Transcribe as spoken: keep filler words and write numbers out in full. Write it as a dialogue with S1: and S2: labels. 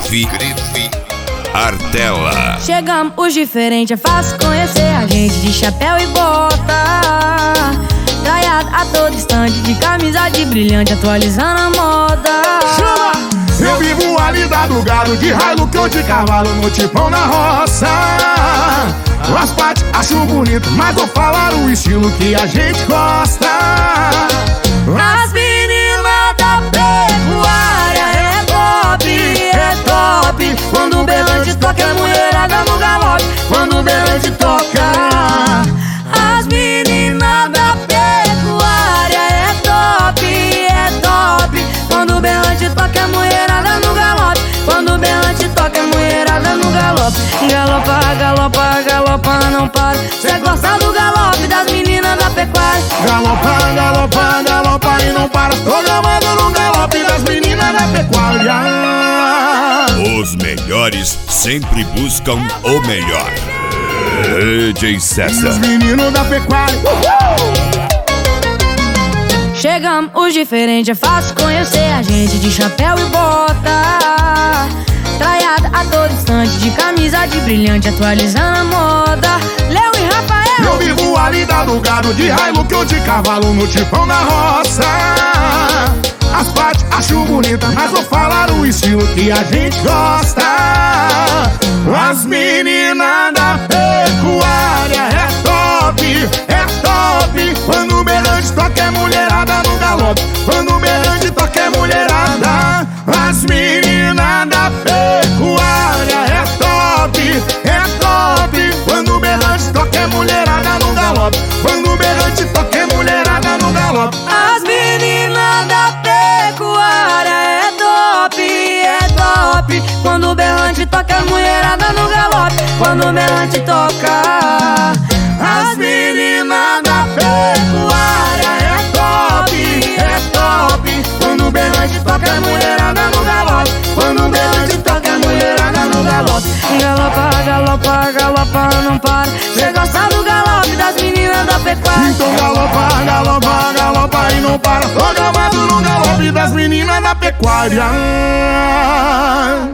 S1: Grife, Grife Artella.
S2: Chegamos os diferentes, é fácil conhecer a gente de chapéu e bota, traiado a todo instante, de camisa de brilhante, atualizando a moda.
S3: Chama! Eu vivo a lida do gado, de Hilux ou de cavalo, no tipão na roça. As partes acho bonito, mas vou falar o estilo que a gente gosta.
S2: As meninas da pecuária é top, é top. Quando o berrante toca, é mulherada no galope. Quando o berrante toca, as meninas da pecuária é top, é top. Quando o berrante toca, é mulherada no galope. Quando o berrante toca, é mulherada no galope. Galopa, galopa, galopa, não para. Cê gosta do galope das meninas da pecuária.
S3: Galopa, galopa, galopa e não para. Tô gravando no galope das meninas da pecuária.
S1: Os melhores sempre buscam o melhor. D J César.
S3: Os meninos da pecuária. Uhul!
S2: Chegamos os diferentes, é fácil conhecer a gente de chapéu e bota, traiada a todo instante, de camisa de brilhante, atualizando a moda. Léo e Rafael.
S3: Eu vivo a lida do gado, de Hilux ou de cavalo, no tipão na roça. As partes acho bonita, mas vou falar o estilo que a gente gosta. As meninas da pecuária é top, é top. Quando o berrante toca, é mulherada no galope. Quando o berrante toca, é mulherada. As meninas da pecuária é top, é top. Quando o berrante toca, é mulherada no galope. Quando o berrante toca, é mulherada no galope.
S2: As meninas da pecuária é top, é top. Quando o berrante toca, é mulherada no galope. Quando o berrante toca,
S3: as meninas da pecuária é top, é top. Quando o berrante toca, é mulherada no galope. Quando o berrante toca, é mulherada no galope.
S2: galopa, galopa, galopa, não para. Cê gosta do galope das meninas da pecuária.
S3: Então galopa, galopa, galopa e não para. Tô gravado no galope das meninas da pecuária.